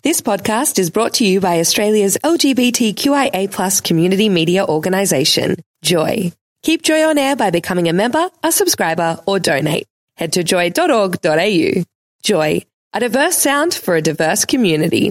This podcast is brought to you by Australia's LGBTQIA+ community media organisation, Joy. Keep Joy on air by becoming a member, a subscriber, or donate. Head to joy.org.au. Joy, a diverse sound for a diverse community.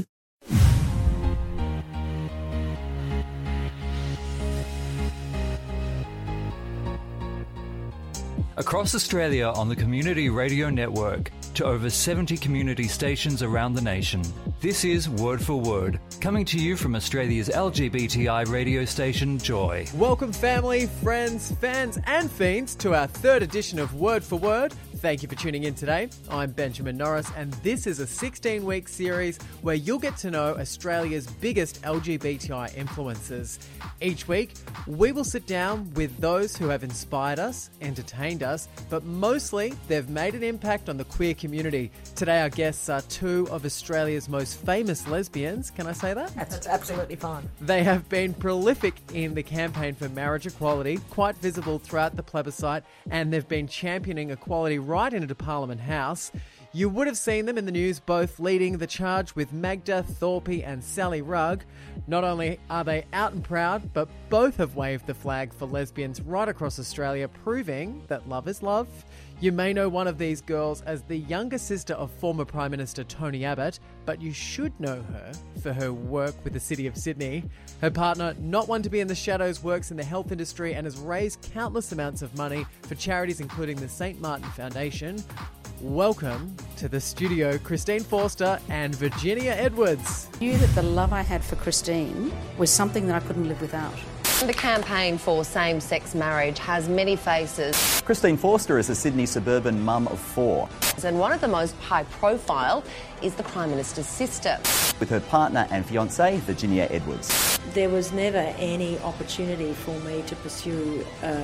Across Australia on the Community Radio Network to over 70 community stations around the nation. This is Word for Word, coming to you from Australia's LGBTI radio station, Joy. Welcome family, friends, fans and fiends to our third edition of Word for Word. Thank you for tuning in today. I'm Benjamin Norris and this is a 16-week series where you'll get to know Australia's biggest LGBTI influencers. Each week, we will sit down with those who have inspired us, entertained us, but mostly they've made an impact on the queer community. Today our guests are two of Australia's most famous lesbians. Can I say that? That's absolutely fine. They have been prolific in the campaign for marriage equality, quite visible throughout the plebiscite, and they've been championing equality right into Parliament House. You would have seen them in the news both leading the charge with Magda Thorpe and Sally Rugg. Not only are they out and proud, but both have waved the flag for lesbians right across Australia, proving that love is love. You may know one of these girls as the younger sister of former Prime Minister Tony Abbott, but you should know her for her work with the City of Sydney. Her partner, not one to be in the shadows, works in the health industry and has raised countless amounts of money for charities including the St. Martin Foundation. Welcome to the studio, Christine Forster and Virginia Edwards. I knew that the love I had for Christine was something that I couldn't live without. The campaign for same-sex marriage has many faces. Christine Forster is a Sydney suburban mum of four. And one of the most high-profile is the Prime Minister's sister. With her partner and fiancée, Virginia Edwards. There was never any opportunity for me to pursue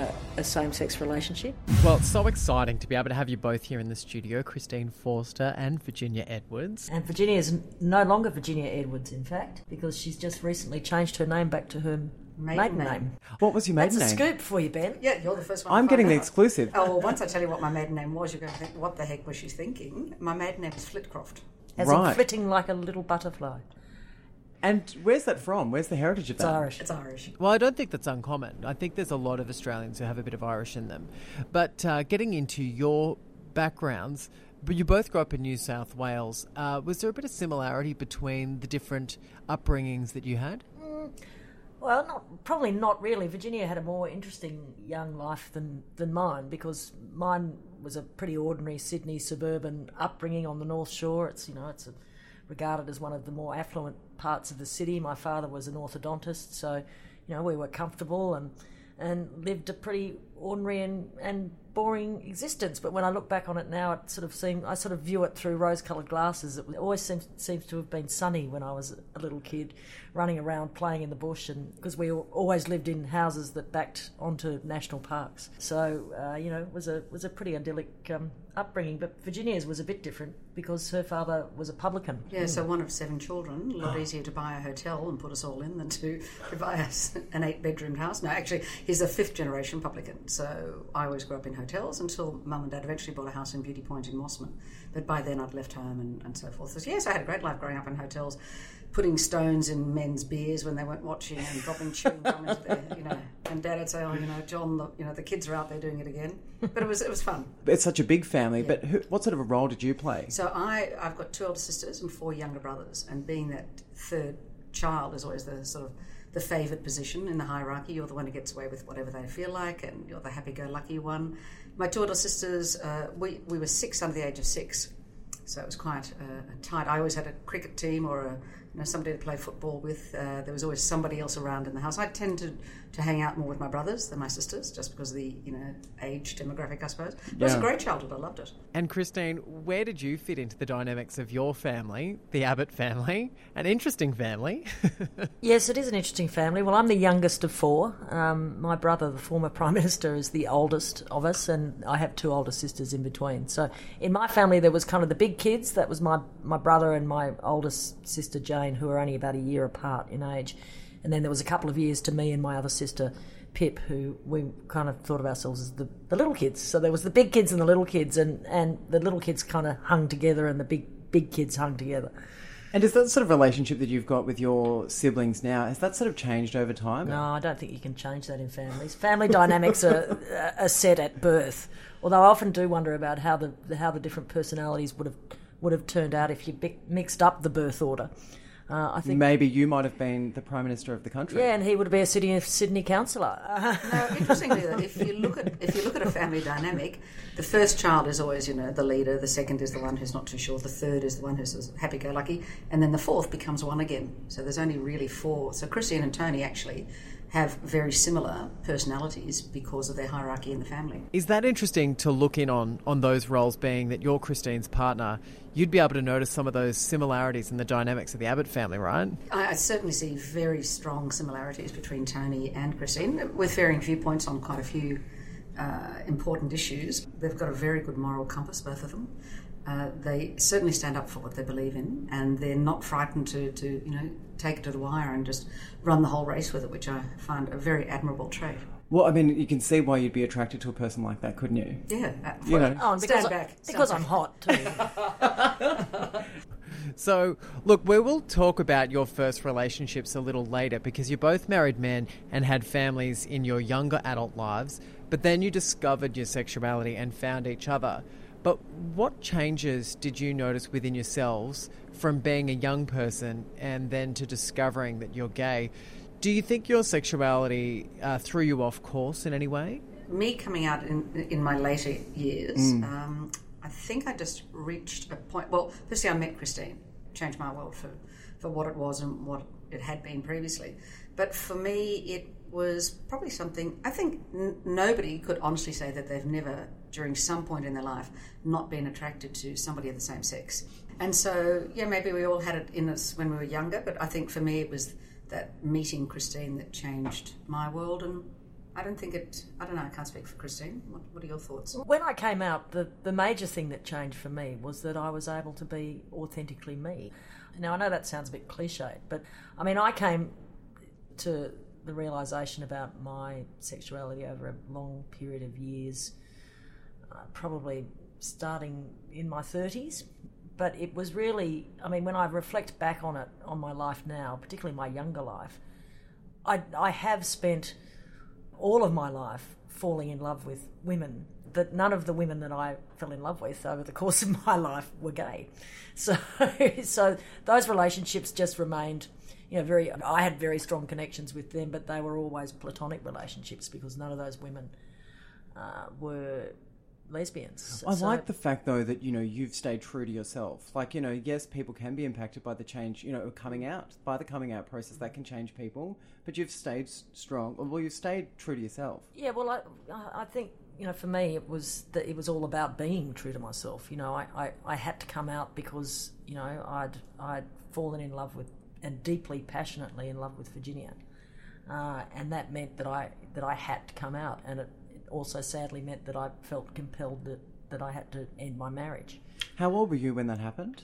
a same-sex relationship. Well, it's so exciting to be able to have you both here in the studio, Christine Forster and Virginia Edwards. And Virginia is no longer Virginia Edwards, in fact, because she's just recently changed her name back to her maiden name. What was your maiden That's name? a scoop for you, Ben. Yeah, you're the first one. I'm getting the exclusive. Oh, well, once I tell you what my maiden name was, you're going to think, what the heck was she thinking? My maiden name is Flitcroft. As in flitting like a little butterfly. And where's that from? Where's the heritage of that? It's Irish. It's Irish. Well, I don't think that's uncommon. I think there's a lot of Australians who have a bit of Irish in them. But getting into your backgrounds, but you both grew up in New South Wales. Was there a bit of similarity between the different upbringings that you had? Well, probably not really. Virginia had a more interesting young life than mine, because mine was a pretty ordinary Sydney suburban upbringing on the North Shore. It's regarded as one of the more affluent parts of the city. My father was an orthodontist, so we were comfortable and lived a pretty ordinary and boring existence. But when I look back on it now, I sort of view it through rose-coloured glasses. It always seems to have been sunny when I was a little kid, running around playing in the bush, and because we always lived in houses that backed onto national parks. So it was a pretty idyllic upbringing. But Virginia's was a bit different because her father was a publican. Yeah, so one of 7 children. A lot easier to buy a hotel and put us all in than to buy us an 8-bedroomed house. No, actually, he's a 5th-generation publican. So I always grew up in hotels until Mum and Dad eventually bought a house in Beauty Point in Mossman. But by then I'd left home and so forth. So yes, I had a great life growing up in hotels, putting stones in men's beers when they weren't watching and dropping chewing gum into their, and Dad would say, John, the kids are out there doing it again. But it was fun. It's such a big family, yeah. But what sort of a role did you play? So I've got 2 older sisters and 4 younger brothers, and being that third child is always the sort of the favoured position in the hierarchy. You're the one who gets away with whatever they feel like, and you're the happy-go-lucky one. My 2 older sisters, we were 6 under the age of 6, so it was quite tight. I always had a cricket team or somebody to play football with. There was always somebody else around in the house. I tended to hang out more with my brothers than my sisters, just because of the age demographic, I suppose. It was a great childhood. I loved it. And Christine, where did you fit into the dynamics of your family, the Abbott family? An interesting family. Yes, it is an interesting family. Well, I'm the youngest of 4. My brother, the former Prime Minister, is the oldest of us, and I have 2 older sisters in between. So in my family, there was kind of the big kids. That was my brother and my oldest sister, Jane, who are only about a year apart in age. And then there was a couple of years to me and my other sister, Pip, who we kind of thought of ourselves as the little kids. So there was the big kids and the little kids, and the little kids kind of hung together and the big kids hung together. And is that sort of relationship that you've got with your siblings now, has that sort of changed over time? No, I don't think you can change that in families. Family dynamics are set at birth. Although I often do wonder about how the different personalities would have turned out if you mixed up the birth order. I think maybe you might have been the Prime Minister of the country. Yeah, and he would be a Sydney councillor. No, interestingly, though, if you look at a family dynamic, the first child is always, the leader. The second is the one who's not too sure. The third is the one who's happy-go-lucky, and then the fourth becomes one again. So there's only really four. So Christine and Tony actually have very similar personalities because of their hierarchy in the family. Is that interesting to look in on those roles, being that you're Christine's partner? You'd be able to notice some of those similarities in the dynamics of the Abbott family, right? I certainly see very strong similarities between Tony and Christine, with varying viewpoints on quite a few important issues. They've got a very good moral compass, both of them. They certainly stand up for what they believe in, and they're not frightened to take it to the wire and just run the whole race with it, which I find a very admirable trait. Well, I mean, you can see why you'd be attracted to a person like that, couldn't you? Yeah. Because I'm hot too. So, look, we will talk about your first relationships a little later, because you're both married men and had families in your younger adult lives, but then you discovered your sexuality and found each other. But what changes did you notice within yourselves from being a young person and then to discovering that you're gay? Do you think your sexuality threw you off course in any way? Me coming out in my later years, I think I just reached a point. Well, firstly, I met Christine, changed my world for what it was and what it had been previously. But for me, it was probably something, I think nobody could honestly say that they've never, during some point in their life, not been attracted to somebody of the same sex. And so, yeah, maybe we all had it in us when we were younger, but I think for me it was that meeting Christine that changed my world. And I don't know, I can't speak for Christine. What are your thoughts? When I came out, the major thing that changed for me was that I was able to be authentically me. Now, I know that sounds a bit cliched, but I mean, I came to the realisation about my sexuality over a long period of years, probably starting in my 30s. But it was really, I mean, when I reflect back on it, on my life now, particularly my younger life, I have spent all of my life falling in love with women, that none of the women that I fell in love with over the course of my life were gay. So those relationships just remained, I had very strong connections with them, but they were always platonic relationships because none of those women were lesbians. I like the fact, though, that, you've stayed true to yourself. Like, yes, people can be impacted by the change, coming out. By the coming out process, that can change people. But you've stayed strong. Well, you've stayed true to yourself. Yeah, well, I think, for me, it was all about being true to myself. I had to come out because, I'd fallen in love with, and deeply, passionately in love with Virginia. And that meant that I had to come out, and it also sadly meant that I felt compelled that I had to end my marriage. How old were you when that happened?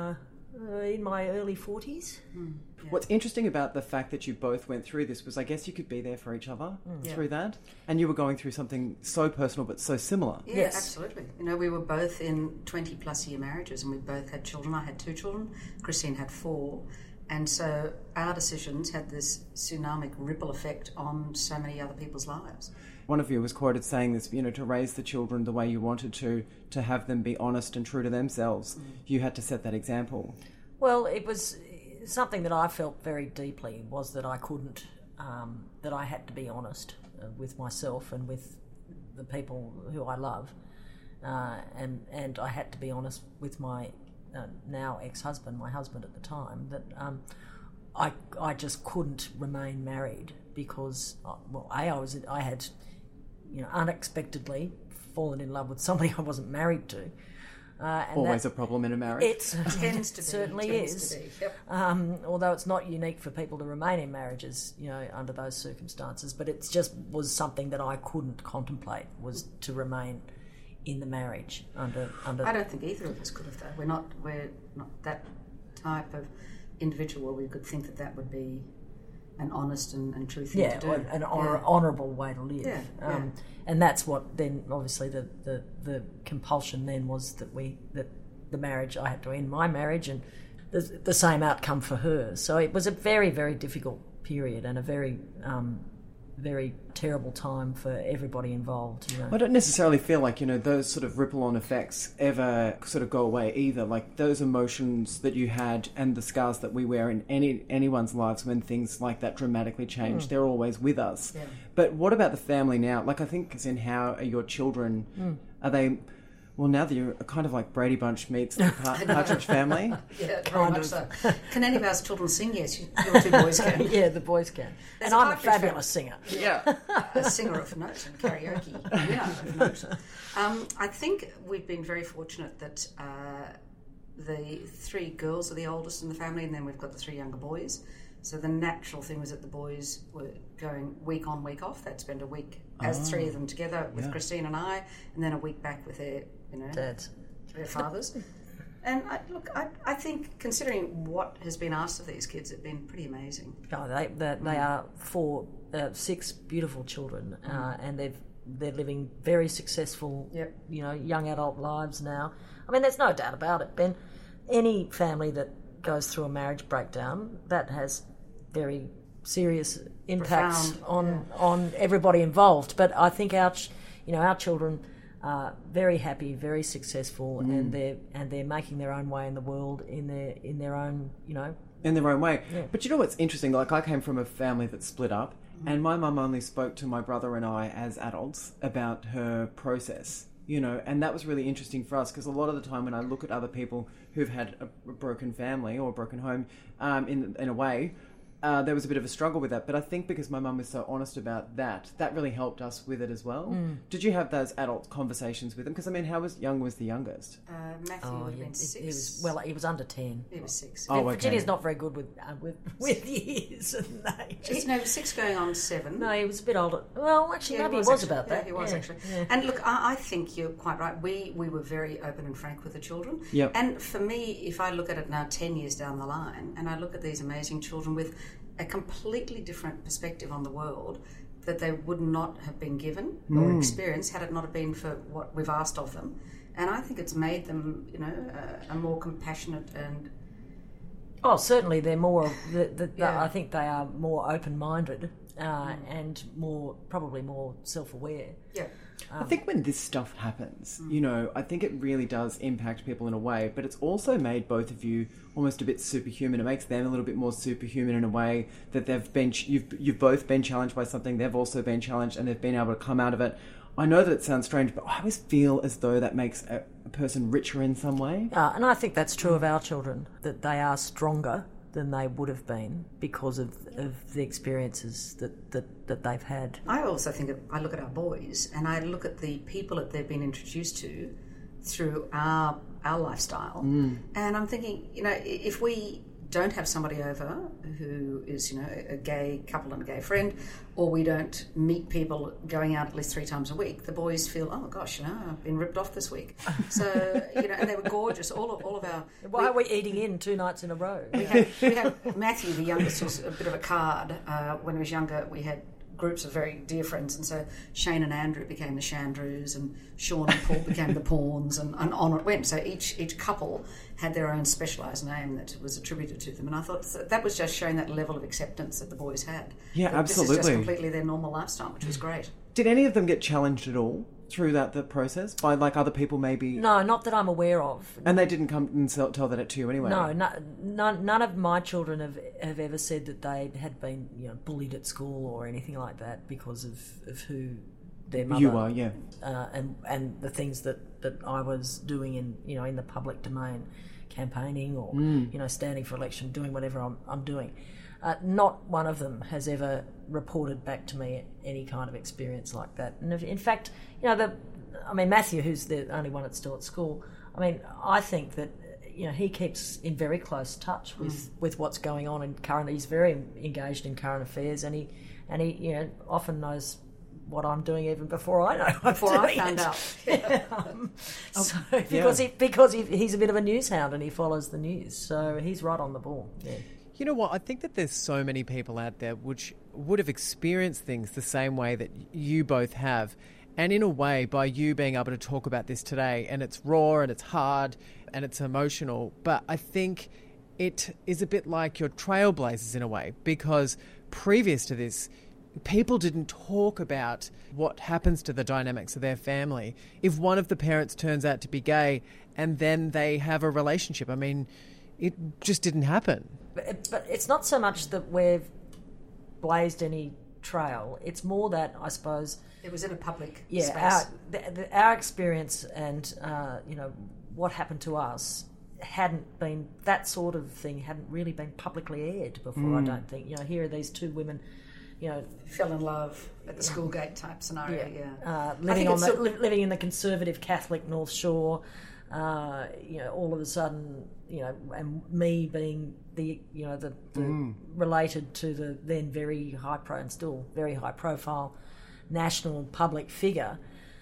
In my early 40s. Yeah. What's interesting about the fact that you both went through this was, I guess you could be there for each other through that, and you were going through something so personal but so similar. Yeah, yes. Absolutely. We were both in 20-plus year marriages, and we both had children. I had 2 children. Christine had 4. And so our decisions had this tsunamic ripple effect on so many other people's lives. One of you was quoted saying this, to raise the children the way you wanted to have them be honest and true to themselves. You had to set that example. Well, it was something that I felt very deeply, was that I couldn't, that I had to be honest with myself and with the people who I love. And I had to be honest with my now ex-husband, my husband at the time, that I just couldn't remain married because, I had unexpectedly fallen in love with somebody I wasn't married to. And always a problem in a marriage. It tends to be. Certainly is. Yep. Although it's not unique for people to remain in marriages, under those circumstances. But it just was something that I couldn't contemplate, was to remain in the marriage under. I don't think either of us could have, though. We're not that type of individual where we could think that would be an honest and true thing to do. An honourable way to live. Yeah. And that's what then, obviously, the compulsion then was that the marriage, I had to end my marriage, and the same outcome for her. So it was a very, very difficult period and a very very terrible time for everybody involved. I don't necessarily feel like, those sort of ripple-on effects ever sort of go away either. Like those emotions that you had and the scars that we wear in anyone's lives when things like that dramatically change, they're always with us. Yeah. But what about the family now? Like I think as in how are your children, are they... Well, now that you're kind of like Brady Bunch meets the Partridge Family. Yeah, very much so. Can any of our children sing? Yes, your two boys can. Yeah, the boys can. And I'm a fabulous singer. Yeah. A singer of note and karaoke. Yeah, of note. I think we've been very fortunate that the 3 girls are the oldest in the family, and then we've got the 3 younger boys. So the natural thing was that the boys were going week on, week off. They'd spend a week as 3 of them together with Christine and I, and then a week back with their dads, their fathers. And I think considering what has been asked of these kids, it's been pretty amazing. Oh, they are 6 beautiful children, and they're living very successful, young adult lives now. I mean, there's no doubt about it, Ben. Any family that goes through a marriage breakdown, that has very serious impacts on everybody involved. But I think our children are very happy, very successful, and they're making their own way in the world in their own in their own way. Yeah. But you know what's interesting? Like I came from a family that split up, and my mum only spoke to my brother and I as adults about her process. And that was really interesting for us because a lot of the time when I look at other people who've had a broken family or a broken home, in a way, there was a bit of a struggle with that. But I think because my mum was so honest about that really helped us with it as well. Did you have those adult conversations with them? Because, I mean, how young was the youngest? Matthew would have been 6. He was under 10. He was 6. Oh, okay. Virginia's not very good with years and age. 6 going on 7. No, he was a bit older. Well, actually, maybe he was about that. Yeah, he was actually. Yeah. And look, I think you're quite right. We were very open and frank with the children. Yep. And for me, if I look at it now 10 years down the line, and I look at these amazing children with a completely different perspective on the world that they would not have been given or experienced had it not have been for what we've asked of them. And I think it's made them, a more compassionate and... Oh, certainly they're more... I think they are more open-minded and probably more self-aware. Yeah. I think when this stuff happens, I think it really does impact people in a way, but it's also made both of you almost a bit superhuman. It makes them a little bit more superhuman in a way that you've both been challenged by something, they've also been challenged, and they've been able to come out of it. I know that it sounds strange, but I always feel as though that makes a person richer in some way. And I think that's true of our children, that they are stronger than they would have been because of the experiences that they've had. I also think I look at our boys and I look at the people that they've been introduced to through our lifestyle, and I'm thinking, if we don't have somebody over who is, a gay couple and a gay friend, or we don't meet people going out at least 3 times a week, the boys feel, oh gosh, I've been ripped off this week. So, and they were gorgeous. All of our... Why are we eating in 2 nights in a row? We had Matthew, the youngest, was a bit of a card. When he was younger, we had groups of very dear friends, and so Shane and Andrew became the Chandrews, and Sean and Paul became the Pawns, and on it went. So each couple had their own specialised name that was attributed to them, and I thought that was just showing that level of acceptance that the boys had. Yeah, absolutely. This is just completely their normal lifestyle, which was great. Did any of them get challenged at all through the process by other people maybe? No, not that I'm aware of. And they didn't come and tell that to you anyway? No, none of my children have ever said that they had been bullied at school or anything like that because of who their mother... You are, yeah. And the things that I was doing in the public domain, campaigning or standing for election, doing whatever I'm doing. Not one of them has ever reported back to me any kind of experience like that. And in fact, Matthew, who's the only one that's still at school, I think that he keeps in very close touch with what's going on in current. He's very engaged in current affairs, and he often knows what I'm doing even before I know. Before I found out. Because he's a bit of a news hound and he follows the news, so he's right on the ball. Yeah. You know what? I think that there's so many people out there which would have experienced things the same way that you both have. And in a way, by you being able to talk about this today, and it's raw and it's hard and it's emotional, but I think it is a bit like your trailblazers in a way, because previous to this, people didn't talk about what happens to the dynamics of their family if one of the parents turns out to be gay and then they have a relationship. I mean, it just didn't happen. But it's not so much that we've blazed any trail. It's more that, I suppose, it was in a public space. Our experience and what happened to us hadn't been, that sort of thing hadn't really been publicly aired before. I don't think. Here are these two women, fell in love at the school gate type scenario. Living in the conservative Catholic North Shore. All of a sudden, and me being the related to the then very and still very high profile national public figure.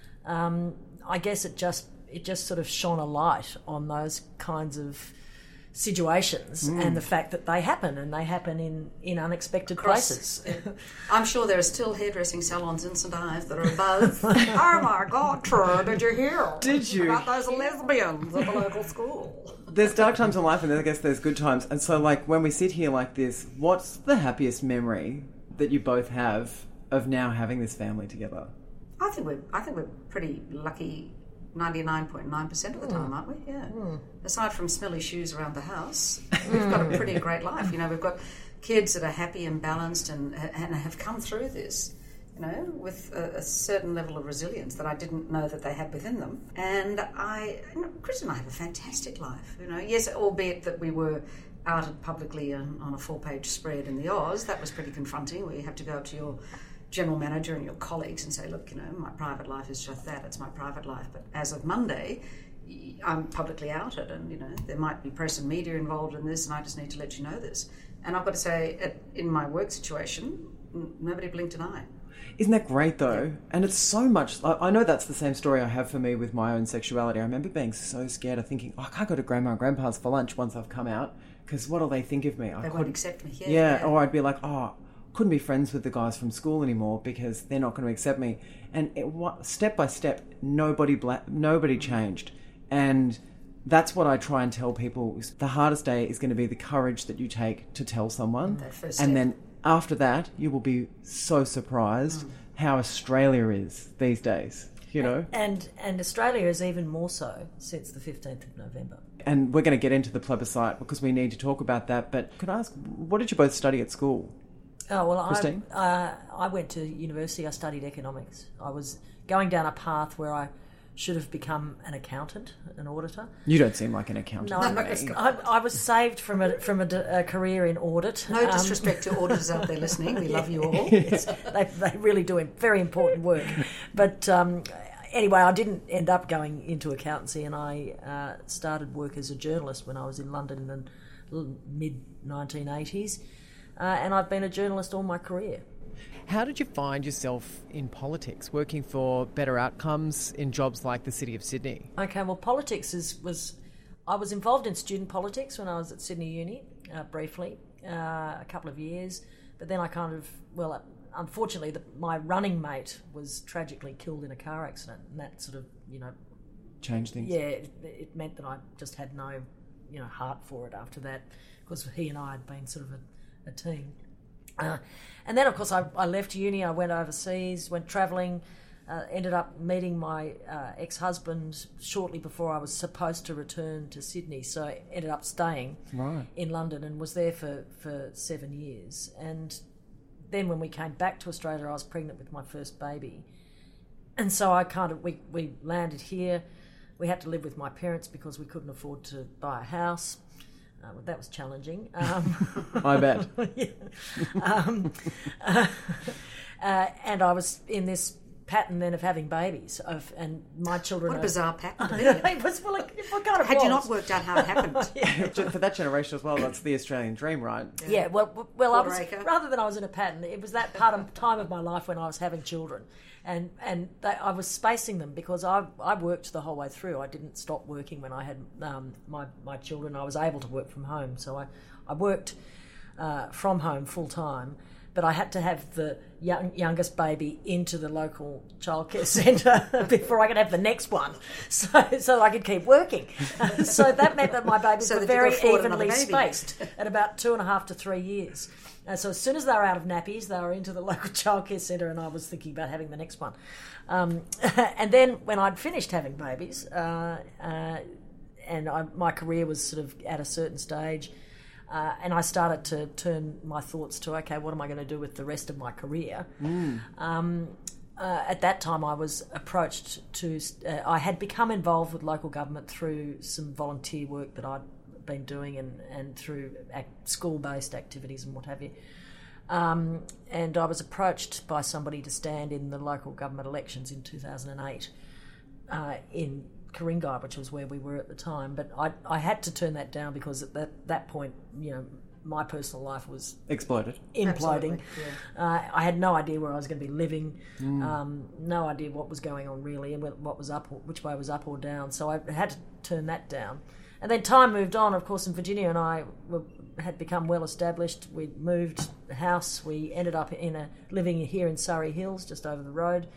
I guess it just sort of shone a light on those kinds of situations and the fact that they happen, and they happen in unexpected places. I'm sure there are still hairdressing salons in St Ives that are above. Oh my God, Troy, did you hear? Did you? About those lesbians at the local school. There's dark times in life and I guess there's good times. And so, like, when we sit here like this, what's the happiest memory that you both have of now having this family together? I think we're pretty lucky 99.9% of the time, aren't we? Yeah. Aside from smelly shoes around the house, we've got a pretty great life. We've got kids that are happy and balanced and have come through this, with a certain level of resilience that I didn't know that they had within them. And Chris and I have a fantastic life. Yes, albeit that we were outed publicly on a 4-page spread in the Oz. That was pretty confronting, where you have to go up to your general manager and your colleagues and say, look, my private life is just that, it's my private life. But as of Monday, I'm publicly outed, and there might be press and media involved in this, and I just need to let you know this. And I've got to say, in my work situation, nobody blinked an eye. Isn't that great though? Yeah. And it's so much, I know that's the same story I have for me with my own sexuality. I remember being so scared of thinking, I can't go to grandma and grandpa's for lunch once I've come out, because what'll they think of me? They won't accept me. Yeah, or I'd be like, couldn't be friends with the guys from school anymore because they're not going to accept me. And step by step, nobody changed. And that's what I try and tell people. The hardest day is going to be the courage that you take to tell someone. And then after that, you will be so surprised how Australia is these days, And Australia is even more so since the 15th of November. And we're going to get into the plebiscite because we need to talk about that. But could I ask, what did you both study at school? Oh, well, Christine? I went to university. I studied economics. I was going down a path where I should have become an accountant, an auditor. You don't seem like an accountant. No, I was saved from a career in audit. No disrespect to auditors out there listening. We love you all. They really do very important work. But anyway, I didn't end up going into accountancy, and I started work as a journalist when I was in London in the mid-1980s. And I've been a journalist all my career. How did you find yourself in politics, working for better outcomes in jobs like the City of Sydney? Okay, well, politics I was involved in student politics when I was at Sydney Uni, briefly, a couple of years. But then unfortunately, my running mate was tragically killed in a car accident, and that sort of, changed things. Yeah, it meant that I just had no, heart for it after that, because he and I had been sort of a team. And then, of course, I left uni, I went overseas, went travelling, ended up meeting my ex-husband shortly before I was supposed to return to Sydney, so I ended up staying in London and was there for 7 years. And then when we came back to Australia, I was pregnant with my first baby. And so we landed here. We had to live with my parents because we couldn't afford to buy a house. That was challenging. I bet. And I was in this pattern then of having babies, and my children. What a bizarre pattern! It was Had you not worked out how it happened? For that generation as well, that's the Australian dream, right? Yeah. Well, rather than I was in a pattern, it was that time of my life when I was having children, and I was spacing them because I worked the whole way through. I didn't stop working when I had my children. I was able to work from home, so I worked from home full time. but I had to have the youngest baby into the local childcare centre before I could have the next one, so I could keep working. So that meant that my babies were very evenly spaced at about 2.5 to 3 years. So as soon as they were out of nappies, they were into the local childcare centre, and I was thinking about having the next one. And then when I'd finished having babies, and my career was sort of at a certain stage, and I started to turn my thoughts to, okay, what am I going to do with the rest of my career? At that time, I was approached to... I had become involved with local government through some volunteer work that I'd been doing and through school-based activities and what have you. And I was approached by somebody to stand in the local government elections in 2008 in Ku-ring-gai, which was where we were at the time. But I had to turn that down because at that point, my personal life was imploding. Yeah. I had no idea where I was going to be living, no idea what was going on really, and which way was up or down. So I had to turn that down. And then time moved on, of course, and Virginia and I had become well established. We'd moved house. We ended up living here in Surrey Hills, just over the road.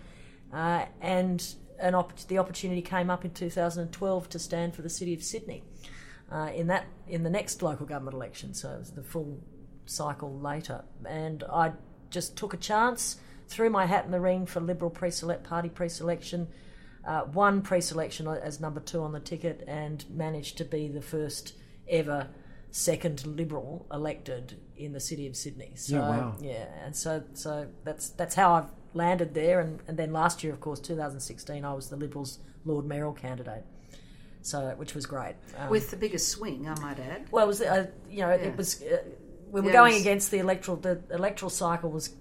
And the opportunity came up in 2012 to stand for the City of Sydney in the next local government election. So it was the full cycle later. And I just took a chance, threw my hat in the ring for Liberal Party pre-selection, won pre-selection as number 2 on the ticket, and managed to be the first ever second Liberal elected in the City of Sydney. So, wow. Yeah, and so that's how I've landed there. And then last year, of course, 2016, I was the Liberals' Lord Mayoral candidate. So, which was great. With the biggest swing, I might add. Well, it was, it was. We were going against the electoral cycle was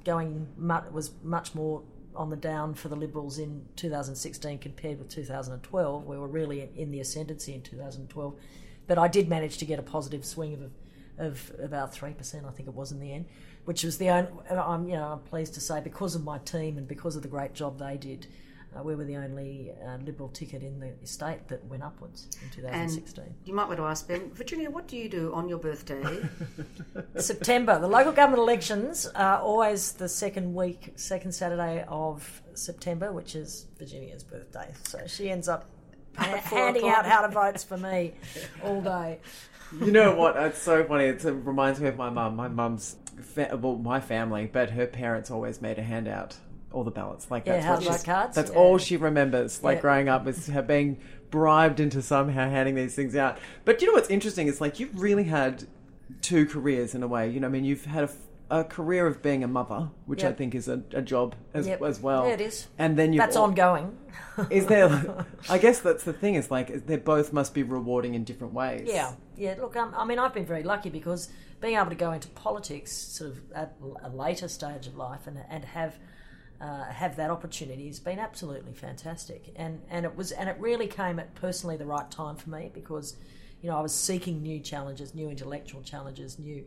much more on the down for the Liberals in 2016 compared with 2012. We were really in the ascendancy in 2012, but I did manage to get a positive swing of about 3%, I think it was in the end, which was the only. I'm pleased to say, because of my team and because of the great job they did, we were the only Liberal ticket in the state that went upwards in 2016. And you might want to ask Ben, Virginia, what do you do on your birthday? September. The local government elections are always the second Saturday of September, which is Virginia's birthday. So she ends up handing out how to votes for me all day. You know what? It's so funny. It reminds me of my mum. My mum's, my family, but her parents always made a handout. All the ballots, cards. That's all she remembers. Growing up, is her being bribed into somehow handing these things out. But you know what's interesting? It's like you've really had 2 careers in a way. You've had a career of being a mother, which I think is a job as well. Yeah, it is. And then that's ongoing. Is there? I guess that's the thing. Is they both must be rewarding in different ways. Yeah. Look, I've been very lucky because being able to go into politics sort of at a later stage of life and have that opportunity has been absolutely fantastic, and it really came at personally the right time for me because I was seeking new challenges, new intellectual challenges, new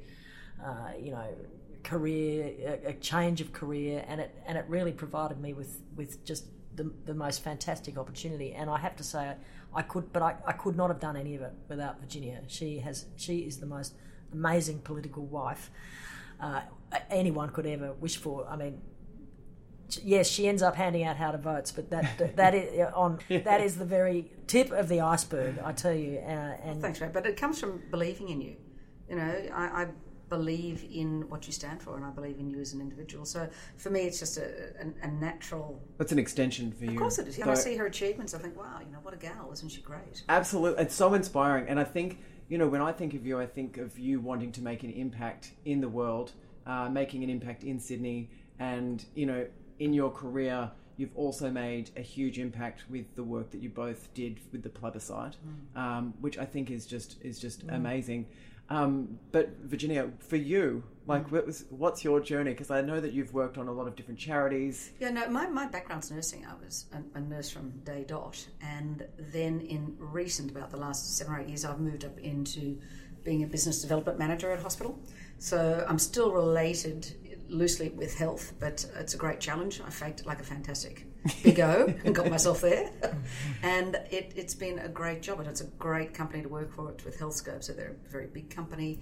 career, a change of career, and it really provided me with just the most fantastic opportunity. And I have to say I could not have done any of it without Virginia. She is the most amazing political wife anyone could ever wish for. I mean, yes, she ends up handing out how to votes, but that is the very tip of the iceberg, I tell you. Thanks, Ray. But it comes from believing in you. I believe in what you stand for, and I believe in you as an individual. So for me, it's just a natural. It's an extension for you. Of course it is. I see her achievements, I think, wow, what a gal, isn't she great? Absolutely, it's so inspiring. And I think when I think of you wanting to make an impact in the world, making an impact in Sydney, and in your career, you've also made a huge impact with the work that you both did with the plebiscite, which I think is just amazing. But Virginia, for you, what's your journey? Because I know that you've worked on a lot of different charities. Yeah, no, my background's nursing. I was a nurse from day dot, and then in about the last 7 or 8 years, I've moved up into being a business development manager at a hospital. So I'm still related loosely with health, but it's a great challenge. I faked it like a fantastic big O and got myself there. And it's been a great job, and it's a great company to work for. It's with Healthscope, so they're a very big company.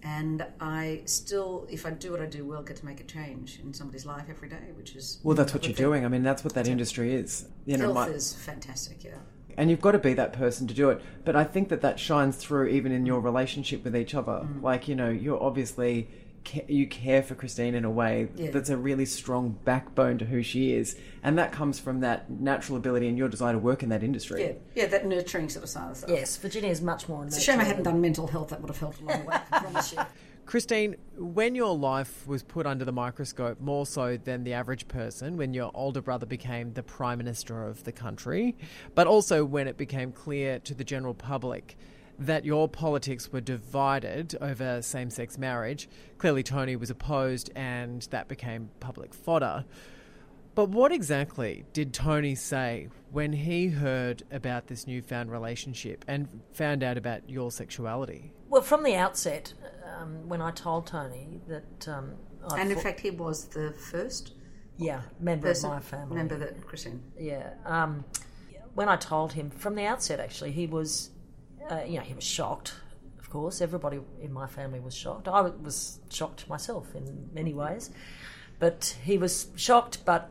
And I still, if I do what I do well, get to make a change in somebody's life every day, which is... Well, that's what you're doing. I mean, that's what that industry is. Health is fantastic, yeah. And you've got to be that person to do it. But I think that shines through even in your relationship with each other. Like, you know, you're obviously... You care for Christine in a way that's a really strong backbone to who she is. And that comes from that natural ability and your desire to work in that industry. Yeah, that nurturing sort of side of stuff. Yes, Virginia is much more nurturing. It's a shame I hadn't done mental health. That would have helped along the way, I promise you. Christine, when your life was put under the microscope more so than the average person, when your older brother became the Prime Minister of the country, but also when it became clear to the general public that your politics were divided over same-sex marriage, clearly Tony was opposed and that became public fodder. But what exactly did Tony say when he heard about this newfound relationship and found out about your sexuality? Well, from the outset, when I told Tony that... and in fact, he was the first member of my family. Member that Christine. Yeah. When I told him, from the outset, actually, he was... he was shocked, of course. Everybody in my family was shocked. I was shocked myself in many ways. But he was shocked, but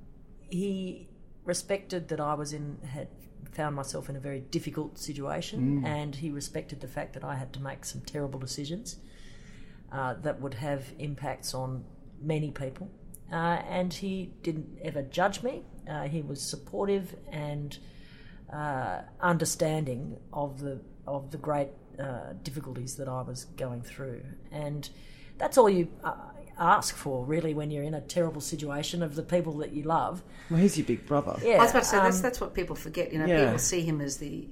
he respected that I had found myself in a very difficult situation, and he respected the fact that I had to make some terrible decisions that would have impacts on many people. And he didn't ever judge me. He was supportive and... understanding of the great difficulties that I was going through, and that's all you ask for, really, when you're in a terrible situation, of the people that you love. Well, he's your big brother. Yeah, I was about to say that's what people forget. You know, people see him as a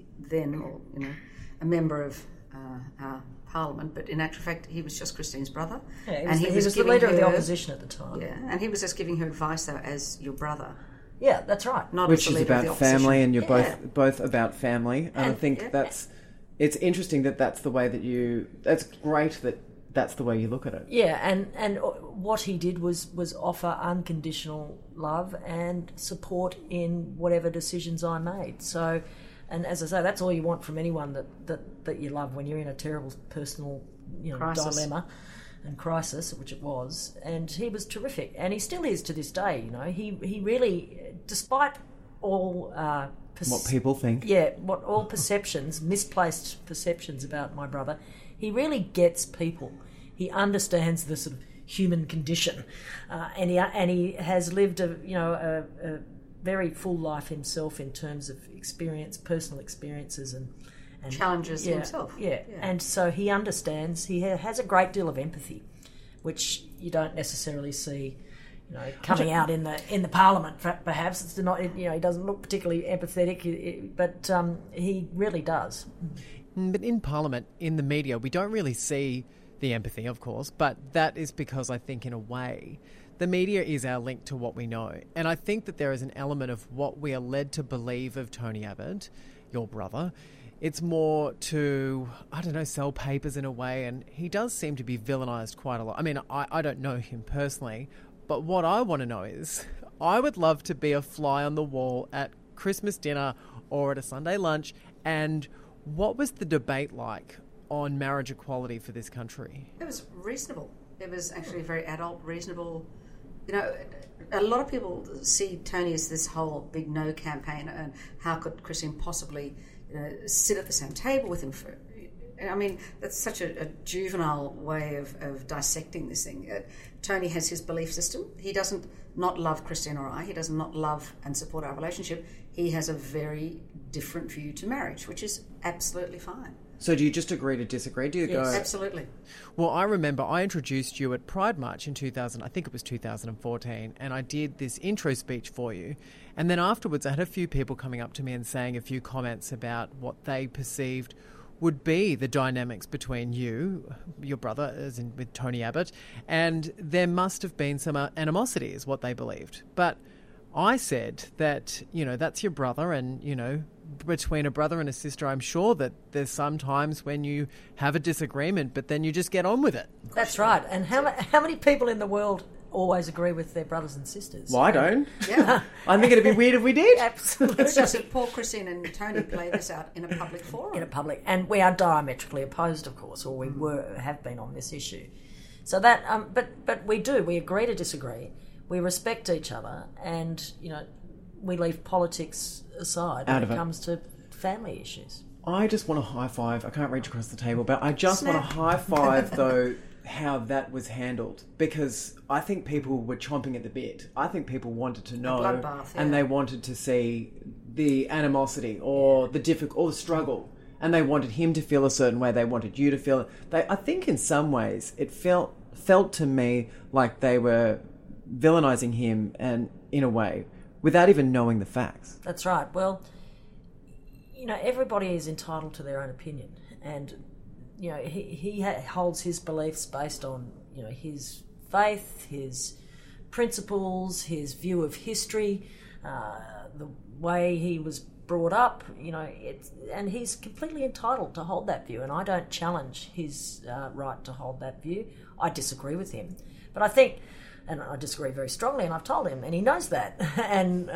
member of our Parliament, but in actual fact, he was just Christine's brother. Yeah, he was the leader of the opposition at the time. Yeah, and he was just giving her advice though as your brother. Yeah, that's right. Not which is about family, and you're both about family. And I think it's interesting that that's the way that that's great that that's the way you look at it. Yeah, and what he did was offer unconditional love and support in whatever decisions I made. So, and as I say, that's all you want from anyone that you love when you're in a terrible personal dilemma and crisis, which it was. And he was terrific, and he still is to this day. You know, he really, despite all what people think, all perceptions, misplaced perceptions about my brother, he really gets people. He understands the sort of human condition, and he has lived a very full life himself in terms of personal experiences and challenges himself. Yeah, and so he understands. He has a great deal of empathy, which you don't necessarily see, coming out in the Parliament. Perhaps it's not. He doesn't look particularly empathetic, but he really does. But in Parliament, in the media, we don't really see the empathy, of course. But that is because I think, in a way, the media is our link to what we know, and I think that there is an element of what we are led to believe of Tony Abbott, your brother. It's more to, sell papers in a way, and he does seem to be villainised quite a lot. I mean, I don't know him personally, but what I want to know is, I would love to be a fly on the wall at Christmas dinner or at a Sunday lunch, and what was the debate like on marriage equality for this country? It was reasonable. It was actually very adult, reasonable. A lot of people see Tony as this whole big no campaigner, and how could Christine possibly sit at the same table with him that's such a juvenile way of dissecting this thing. Tony has his belief system. He doesn't not love Christine or I. He does not love and support our relationship. He has a very different view to marriage, which is absolutely fine. So do you just agree to disagree? Do you go... Absolutely. Well, I remember I introduced you at Pride March in 2014, and I did this intro speech for you. And then afterwards, I had a few people coming up to me and saying a few comments about what they perceived would be the dynamics between you, your brother, as in with Tony Abbott, and there must have been some animosity, is what they believed. But I said that, that's your brother, and, between a brother and a sister, I'm sure that there's some times when you have a disagreement, but then you just get on with it. That's right. And how many people in the world always agree with their brothers and sisters. Well, I don't. Yeah. I think it'd be weird if we did. Absolutely. It's just that Paul, Christine and Tony play this out in a public forum. In a public, and we are diametrically opposed, of course, or we have been on this issue. So that, but we agree to disagree. We respect each other, and we leave politics aside when it comes to family issues. I just want to high five. I can't reach across the table, but I just want to high five though how that was handled, because I think people were chomping at the bit. I think people wanted to know, bloodbath, and they wanted to see the animosity or the struggle, and they wanted him to feel a certain way. They wanted you to feel. I think in some ways it felt to me like they were villainising him, and in a way, without even knowing the facts. That's right. Well, everybody is entitled to their own opinion, and he holds his beliefs based on his faith, his principles, his view of history, the way he was brought up. And he's completely entitled to hold that view, and I don't challenge his right to hold that view. I disagree with him, but I think. And I disagree very strongly, and I've told him, and he knows that, and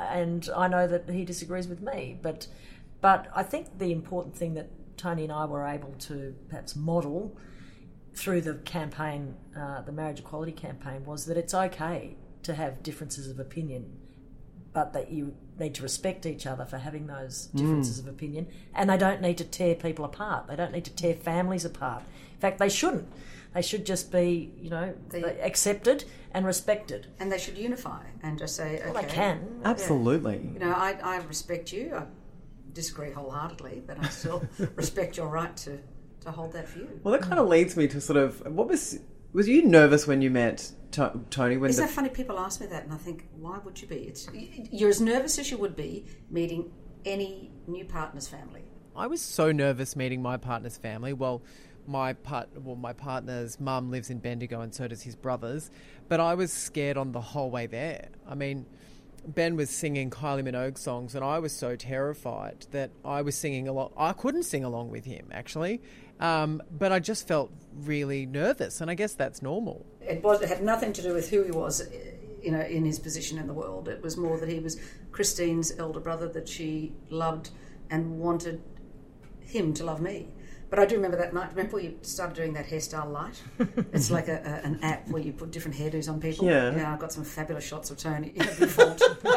I know that he disagrees with me. But I think the important thing that Tony and I were able to perhaps model through the campaign, the marriage equality campaign, was that it's okay to have differences of opinion, but that you need to respect each other for having those differences of opinion, and they don't need to tear people apart. They don't need to tear families apart. In fact, they shouldn't. They should just be, accepted and respected. And they should unify and just say, okay. Well, they can. Absolutely. Yeah. I respect you. I disagree wholeheartedly, but I still respect your right to hold that view. Well, that kind of leads me to sort of, was you nervous when you met Tony? Isn't that funny? People ask me that, and I think, why would you be? You're as nervous as you would be meeting any new partner's family. I was so nervous meeting my partner's family. Well, my partner's mum lives in Bendigo, and so does his brothers. But I was scared on the whole way there. I mean, Ben was singing Kylie Minogue songs, and I was so terrified that I was singing along. I couldn't sing along with him, actually. But I just felt really nervous, and I guess that's normal. It had nothing to do with who he was, in his position in the world. It was more that he was Christine's elder brother, that she loved and wanted him to love me. But I do remember that night. Remember you started doing that hairstyle light? It's like an app where you put different hairdos on people. Yeah. I've got some fabulous shots of Tony in a default.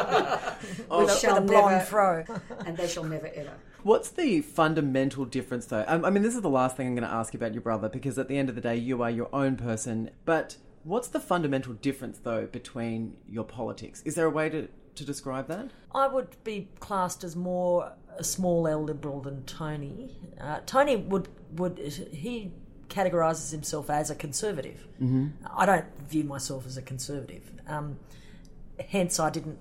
With a blonde fro. And they shall never, ever. What's the fundamental difference, though? I mean, this is the last thing I'm going to ask you about your brother, because at the end of the day, you are your own person. But what's the fundamental difference, though, between your politics? Is there a way to describe that? I would be classed as more a small L Liberal than Tony. Tony he categorises himself as a conservative. Mm-hmm. I don't view myself as a conservative. Hence, I don't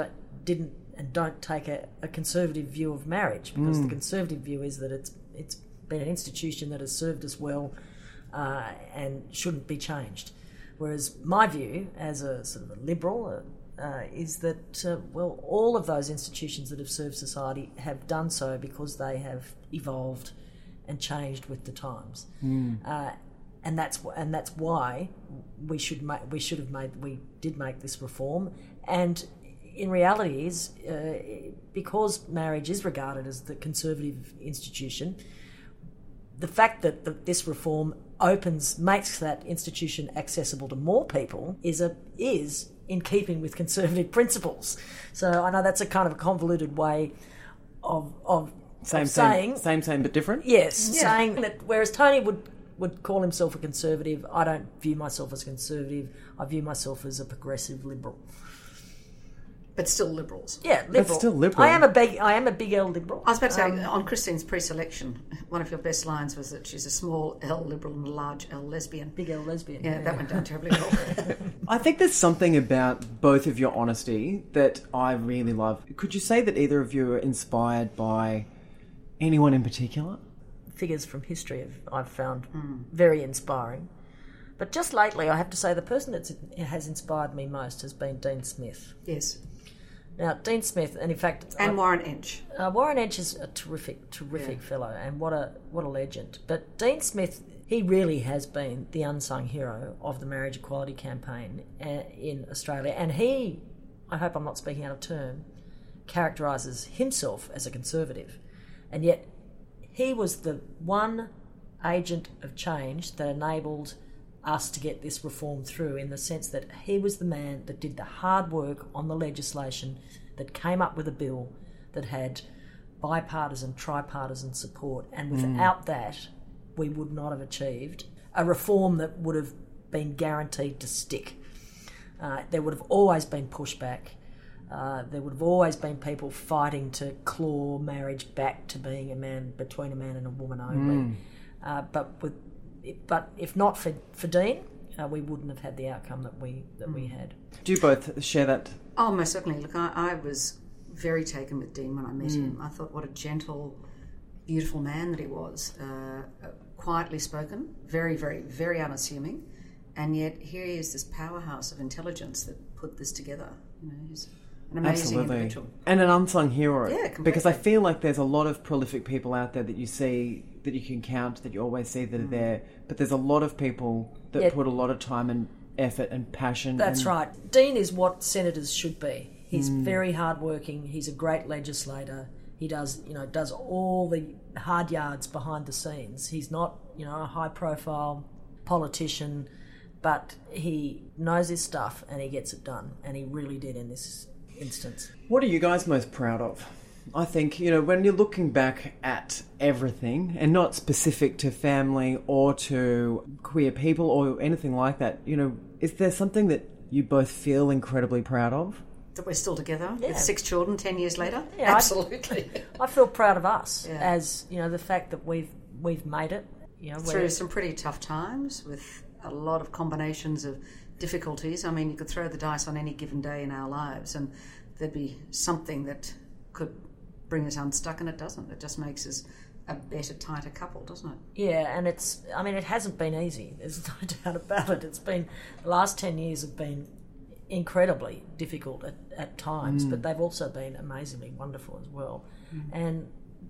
take a conservative view of marriage, because the conservative view is that it's been an institution that has served us well and shouldn't be changed. Whereas my view, as a sort of a liberal, is that, all of those institutions that have served society have done so because they have evolved and changed with the times. And that's why we did make this reform. And in reality is, because marriage is regarded as the conservative institution, the fact that this reform makes that institution accessible to more people is in keeping with conservative principles. So I know that's a kind of a convoluted way of saying... Same, but different? Yes, yeah. Saying that whereas Tony would call himself a conservative, I don't view myself as a conservative. I view myself as a progressive liberal. But still liberals. Yeah, liberal. But still liberal. I am a big L liberal. I was about to say, on Christine's pre-selection, one of your best lines was that she's a small L liberal and a large L lesbian. Big L lesbian. Yeah, that went down terribly well. I think there's something about both of your honesty that I really love. Could you say that either of you are inspired by anyone in particular? Figures from history I've found very inspiring. But just lately, I have to say, the person that has inspired me most has been Dean Smith. Yes. Now, Dean Smith, and in fact... And Warren Entsch. Warren Entsch is a terrific fellow, and what a legend. But Dean Smith, he really has been the unsung hero of the marriage equality campaign in Australia. And he, I hope I'm not speaking out of turn, characterises himself as a conservative. And yet he was the one agent of change that enabled us to get this reform through, in the sense that he was the man that did the hard work on the legislation, that came up with a bill that had bipartisan, tripartisan support. And without that, we would not have achieved a reform that would have been guaranteed to stick. There would have always been pushback. There would have always been people fighting to claw marriage back to being between a man and a woman only. But if not for Dean, we wouldn't have had the outcome that we had. Do you both share that? Oh, most certainly. Look, I was very taken with Dean when I met him. I thought what a gentle, beautiful man that he was. Quietly spoken, very, very, very unassuming, and yet here he is, this powerhouse of intelligence that put this together. He's an amazing individual. And an unsung hero. Yeah, completely. Because I feel like there's a lot of prolific people out there that you see, that you can count, that you always see that are there, but there's a lot of people that put a lot of time and effort and passion. That's right. Dean is what senators should be. He's very hardworking. He's a great legislator. He does all the hard yards behind the scenes. He's not, a high-profile politician, but he knows his stuff and he gets it done, and he really did in this instance. What are you guys most proud of? I think, when you're looking back at everything, and not specific to family or to queer people or anything like that, is there something that you both feel incredibly proud of? That we're still together with 6 children 10 years later? Yeah, absolutely. I feel proud of us as, the fact that we've made it. Through some pretty tough times with a lot of combinations of difficulties. I mean, you could throw the dice on any given day in our lives and there'd be something that could bring us unstuck, and it doesn't. It just makes us a better, tighter couple, doesn't it? Yeah, and it hasn't been easy. There's no doubt about it. The last 10 years have been incredibly difficult at times, but they've also been amazingly wonderful as well. And,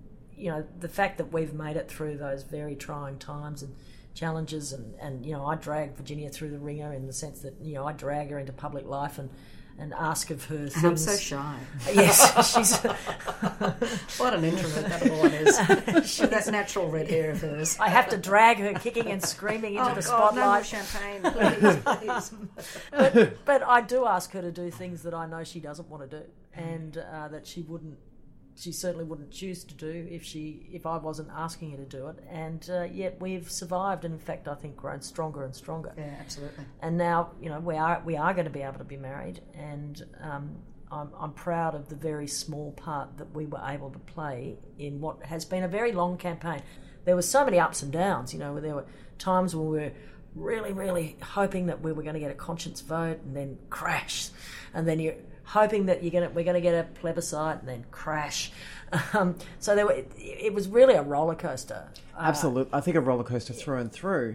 the fact that we've made it through those very trying times and challenges, and I dragged Virginia through the ringer in the sense that, I drag her into public life and ask of her things. And I'm so shy. Yes, she's... What an introvert that little one is. With that natural red hair of hers. I have to drag her kicking and screaming into the spotlight. No more champagne, please. But I do ask her to do things that I know she doesn't want to do, and that she certainly wouldn't choose to do if I wasn't asking her to do it. And yet we've survived, and in fact I think grown stronger and stronger. Yeah, absolutely. And now we are going to be able to be married, and I'm proud of the very small part that we were able to play in what has been a very long campaign. There were so many ups and downs. There were times when we were really, really hoping that we were going to get a conscience vote, and then crash, and then you're hoping that we're going to get a plebiscite, and then crash. So it was really a roller coaster. Absolutely, I think a roller coaster through and through.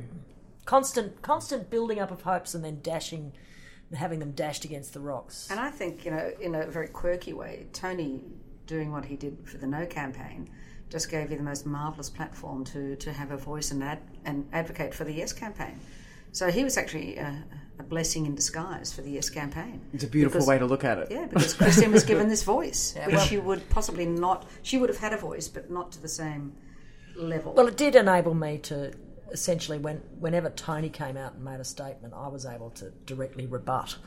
Constant building up of hopes, and then having them dashed against the rocks. And I think, in a very quirky way, Tony doing what he did for the No campaign just gave you the most marvellous platform to have a voice and advocate for the Yes campaign. So he was actually a blessing in disguise for the Yes campaign. It's a beautiful way to look at it. Yeah, because Christine was given this voice, which she would possibly not... She would have had a voice, but not to the same level. Well, it did enable me to... Essentially, whenever Tony came out and made a statement, I was able to directly rebut.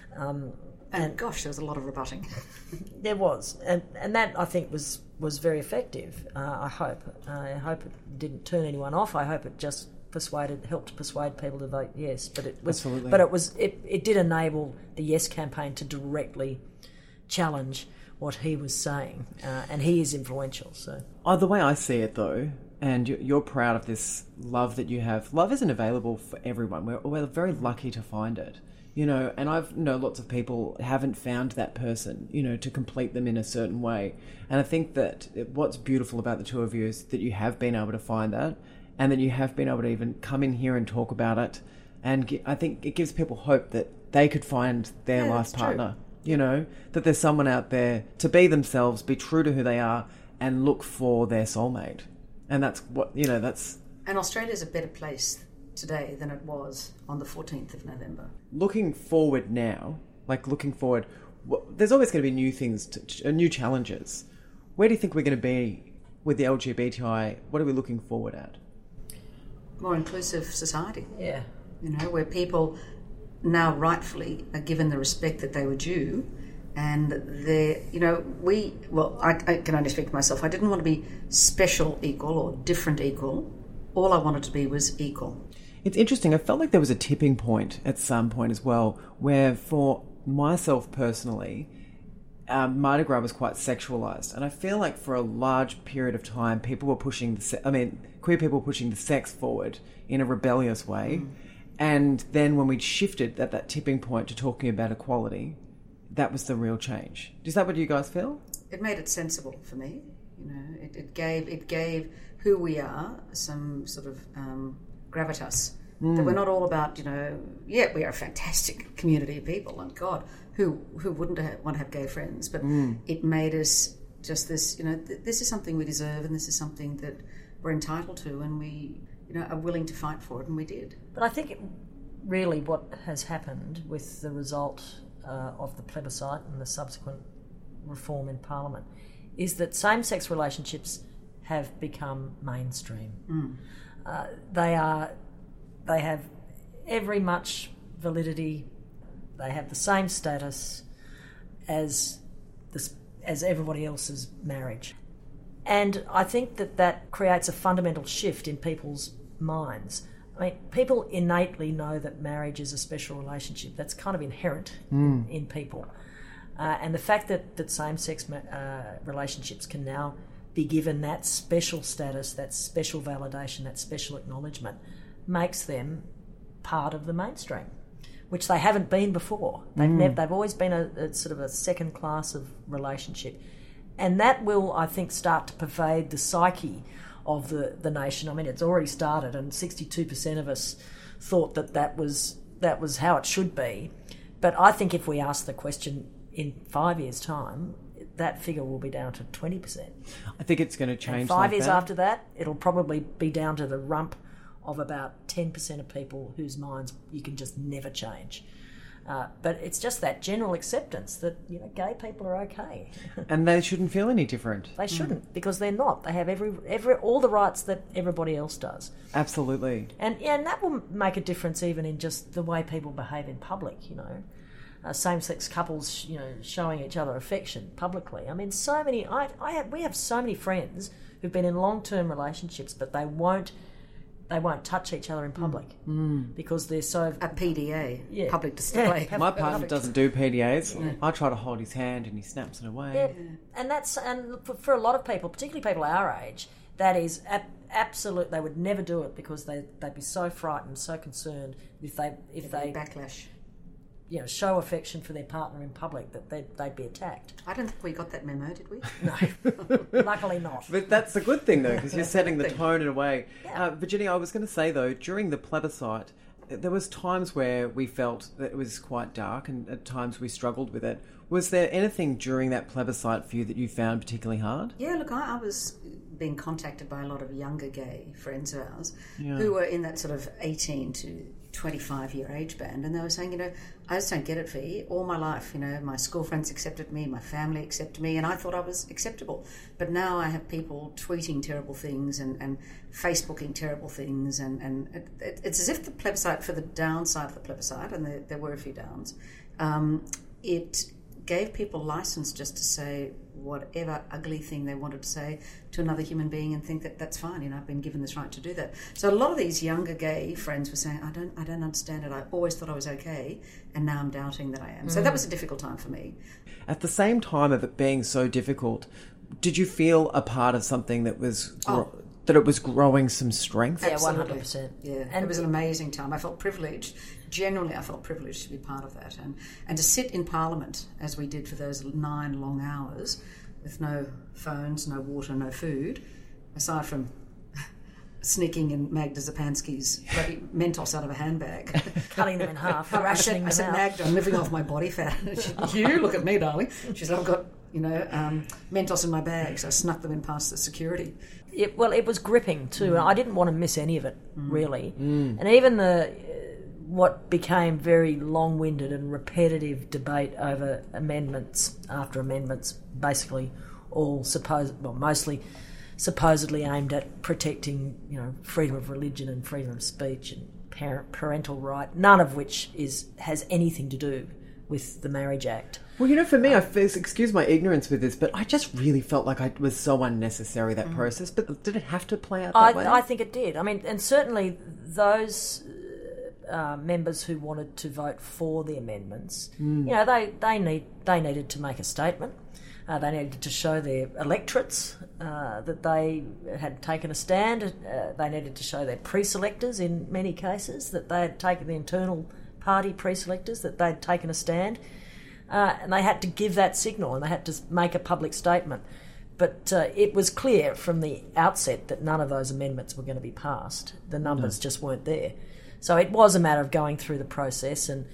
And gosh, there was a lot of rebutting. There was, and that I think was very effective. I hope it didn't turn anyone off. I hope it just helped persuade people to vote yes. But it was, absolutely. But it did enable the Yes campaign to directly challenge what he was saying, and he is influential. So, the way I see it, though. And you're proud of this love that you have. Love isn't available for everyone. We're very lucky to find it, and I've lots of people haven't found that person, to complete them in a certain way. And I think that what's beautiful about the two of you is that you have been able to find that, and that you have been able to even come in here and talk about it. And I think it gives people hope that they could find their life partner, that there's someone out there to be themselves, be true to who they are, and look for their soulmate. And that's what, And Australia's a better place today than it was on the 14th of November. Looking forward now, there's always going to be new things, new challenges. Where do you think we're going to be with the LGBTI? What are we looking forward at? More inclusive society. Yeah. Where people now rightfully are given the respect that they were due. And I can only speak for myself. I didn't want to be special equal or different equal. All I wanted to be was equal. It's interesting. I felt like there was a tipping point at some point as well, where for myself personally, Mardi Gras was quite sexualised. And I feel like for a large period of time, queer people were pushing the sex forward in a rebellious way. And then when we shifted at that tipping point to talking about equality, that was the real change. Is that what you guys feel? It made it sensible for me. It gave who we are some sort of gravitas. That we're not all about, we are a fantastic community of people, and God, who wouldn't want to have gay friends? But it made us just this, this is something we deserve, and this is something that we're entitled to, and we, are willing to fight for it, and we did. But I think really what has happened with the result of the plebiscite and the subsequent reform in Parliament is that same-sex relationships have become mainstream. They have every much validity. They have the same status as everybody else's marriage. And I think that creates a fundamental shift in people's minds. I mean, people innately know that marriage is a special relationship. That's kind of inherent in people. And the fact that same-sex relationships can now be given that special status, that special validation, that special acknowledgement, makes them part of the mainstream, which they haven't been before. They've always been a sort of a second class of relationship. And that will, I think, start to pervade the psyche of the nation. I mean, it's already started, and 62% of us thought that was how it should be. But I think if we ask the question in 5 years' time, that figure will be down to 20%. I think it's going to change. And 5 years after that, it'll probably be down to the rump of about 10% of people whose minds you can just never change. But it's just that general acceptance that gay people are okay, and they shouldn't feel any different. They shouldn't, because they're not. They have all the rights that everybody else does. Absolutely. And that will make a difference even in just the way people behave in public. Same-sex couples, showing each other affection publicly. I mean, so many. We have so many friends who've been in long-term relationships, but they won't touch each other in public because they're so... A PDA, public display. My partner doesn't do PDAs. Yeah. I try to hold his hand and he snaps it away. Yeah. And for a lot of people, particularly people our age, that is absolute. They would never do it because they'd be so frightened, so concerned if they backlash. Show affection for their partner in public, that they'd be attacked. I don't think we got that memo, did we? No, luckily not. But that's a good thing, though, because you're setting the tone in a way. Yeah. Virginia, I was going to say, though, during the plebiscite, there was times where we felt that it was quite dark, and at times we struggled with it. Was there anything during that plebiscite for you that you found particularly hard? Yeah, look, I was being contacted by a lot of younger gay friends of ours who were in that sort of 18 to 25-year age band, and they were saying, I just don't get it, Fee. All my life, my school friends accepted me, my family accepted me, and I thought I was acceptable. But now I have people tweeting terrible things and Facebooking terrible things, and it's as if the plebiscite, for the downside of the plebiscite, and there were a few downs, it gave people license just to say whatever ugly thing they wanted to say to another human being and think that that's fine. I've been given this right to do that. So a lot of these younger gay friends were saying, I don't understand it. I always thought I was okay, and now I'm doubting that I am. So that was a difficult time for me. At the same time of it being so difficult, did you feel a part of something that was that it was growing some strength? Yeah, 100%. Yeah, and it was an amazing time. I felt privileged. Generally, I felt privileged to be part of that. And to sit in Parliament, as we did for those 9 long hours, with no phones, no water, no food, aside from sneaking in Magda Zapansky's bloody Mentos out of a handbag. Cutting them in half, rationing them out. I said, Magda, I'm living off my body fat. She said, you look at me, darling. She said, I've got, Mentos in my bag, so I snuck them in past the security. It was gripping too. I didn't want to miss any of it, really. And even what became very long-winded and repetitive debate over amendments after amendments, basically all mostly supposedly aimed at protecting, freedom of religion and freedom of speech and parental right, none of which has anything to do with the Marriage Act. Well, for me, excuse my ignorance with this, but I just really felt like it was so unnecessary, that process. But did it have to play out that way? I think it did. I mean, and certainly those members who wanted to vote for the amendments, they needed to make a statement. They needed to show their electorates that they had taken a stand. They needed to show their pre-selectors, in many cases, that they had taken the internal party pre-selectors, that they'd taken a stand. And they had to give that signal, and they had to make a public statement. But it was clear from the outset that none of those amendments were going to be passed. The numbers just weren't there. So it was a matter of going through the process, and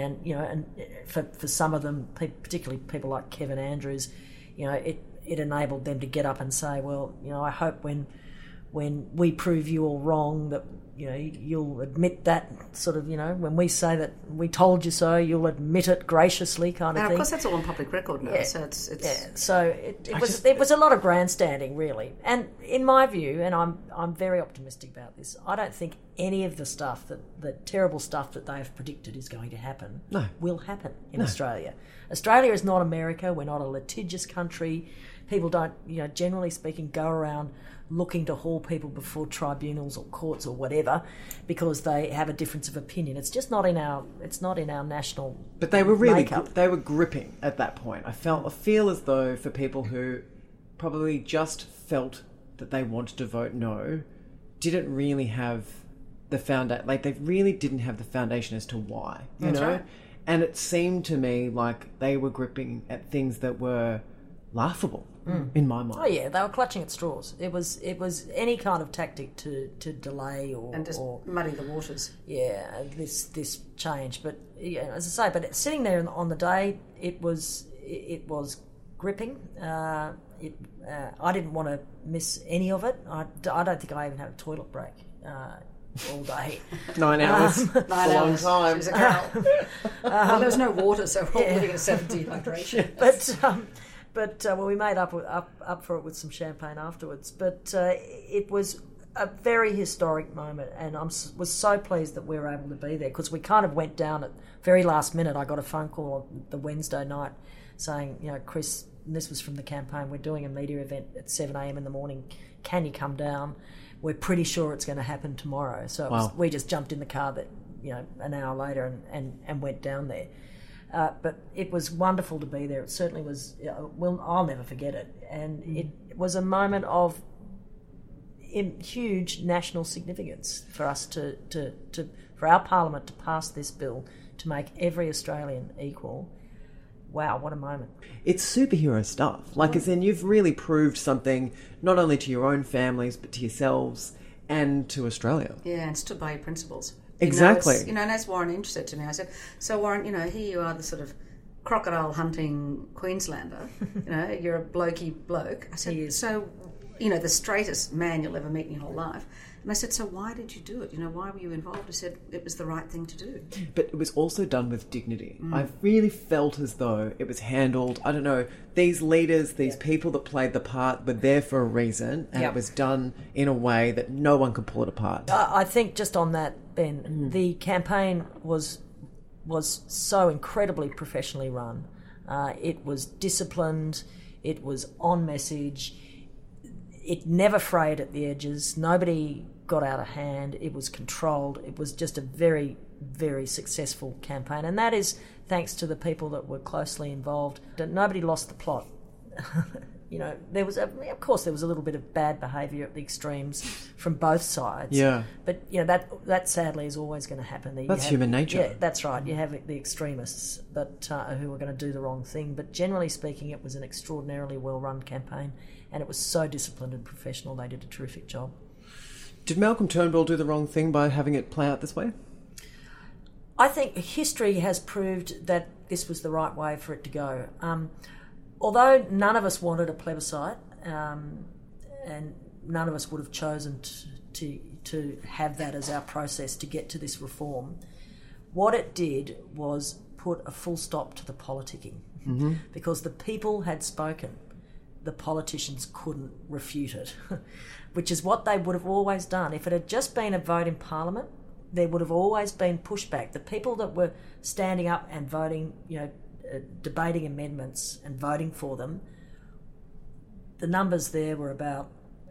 for some of them, particularly people like Kevin Andrews, it enabled them to get up and say, well, I hope when we prove you all wrong that you'll admit that, sort of, when we say that we told you so, you'll admit it graciously, kind of thing. Of course, that's all on public record now. Yeah. So it's So it was a lot of grandstanding, really. And in my view, and I'm very optimistic about this, I don't think any of the terrible stuff that they've predicted is going to happen will happen in Australia. Australia is not America. We're not a litigious country. People don't, generally speaking, go around looking to haul people before tribunals or courts or whatever because they have a difference of opinion. It's just not in our national. But they were really makeup. They were gripping at that point. I feel as though for people who probably just felt that they wanted to vote no, didn't really have the they really didn't have the foundation as to why. That's right. And it seemed to me like they were gripping at things that were laughable in my mind. Oh yeah, they were clutching at straws. It was any kind of tactic to delay or muddy the waters. Yeah, this change. But as I say, but sitting there on the day, it was gripping. I didn't want to miss any of it. I don't think I even had a toilet break all day. 9 hours. 9 hours. A long time. She was a girl. Well, there was no water, so we're all living at 70 hydration. But we made up for it with some champagne afterwards. But it was a very historic moment, and I was so pleased that we were able to be there, because we kind of went down at very last minute. I got a phone call on the Wednesday night saying, Chris, and this was from the campaign, we're doing a media event at 7 a.m. in the morning. Can you come down? We're pretty sure it's going to happen tomorrow. So we just jumped in the car an hour later and went down there. But it was wonderful to be there. It certainly was. I'll never forget it. And it was a moment of huge national significance for us for our Parliament to pass this bill to make every Australian equal. Wow, what a moment. It's superhero stuff. As in, you've really proved something, not only to your own families, but to yourselves and to Australia. Yeah, and stood by your principles. Exactly. And as Warren interested to me, I said, so Warren, here you are, the sort of crocodile hunting Queenslander. You're a blokey bloke. I said, so, the straightest man you'll ever meet in your whole life. And I said, so why did you do it? Why were you involved? He said, it was the right thing to do. But it was also done with dignity. I really felt as though it was handled, I don't know, these leaders, these people that played the part were there for a reason, and it was done in a way that no one could pull it apart. I think just on that, Ben, the campaign was so incredibly professionally run. It was disciplined. It was on message. It never frayed at the edges. Nobody got out of hand. It was controlled. It was just a very, very successful campaign. And that is thanks to the people that were closely involved. Nobody lost the plot. There was, of course, there was a little bit of bad behaviour at the extremes from both sides. Yeah. But, that sadly is always going to happen. That's human nature. Yeah, that's right. You have the extremists who are going to do the wrong thing. But generally speaking, it was an extraordinarily well-run campaign, and it was so disciplined and professional. They did a terrific job. Did Malcolm Turnbull do the wrong thing by having it play out this way? I think history has proved that this was the right way for it to go. Although none of us wanted a plebiscite, and none of us would have chosen to have that as our process to get to this reform. What it did was put a full stop to the politicking, because the people had spoken. The politicians couldn't refute it, which is what they would have always done. If it had just been a vote in Parliament, there would have always been pushback. The people that were standing up and voting, debating amendments and voting for them, the numbers there were about